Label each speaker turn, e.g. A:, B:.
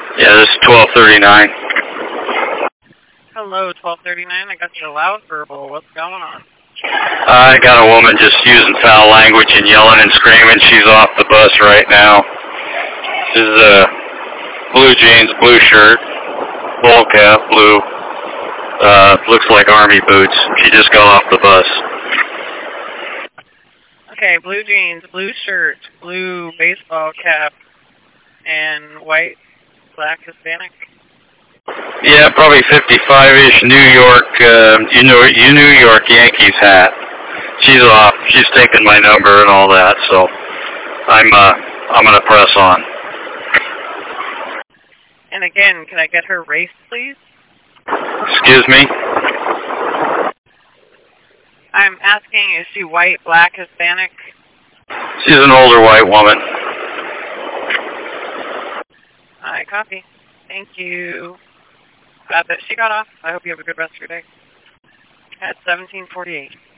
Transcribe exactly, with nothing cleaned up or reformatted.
A: Yeah, this is twelve thirty-nine.
B: Hello, twelve thirty-nine. I got you loud verbal. What's going on?
A: I got a woman just using foul language and yelling and screaming. She's off the bus right now. This is uh, blue jeans, blue shirt, ball cap, blue. Uh, looks like army boots. She just got off the bus.
B: Okay, blue jeans, blue shirt, blue baseball cap, and white, black Hispanic.
A: Yeah, probably fifty-five-ish New York, uh, you know, you New York Yankees hat. She's off. She's taken my number and all that, so I'm, uh, I'm gonna press on.
B: And again, can I get her race, please?
A: Excuse me?
B: I'm asking, is she white, black, Hispanic?
A: She's an older white woman.
B: I copy. Thank you. Glad that she got off. I hope you have a good rest of your day. At seventeen forty-eight.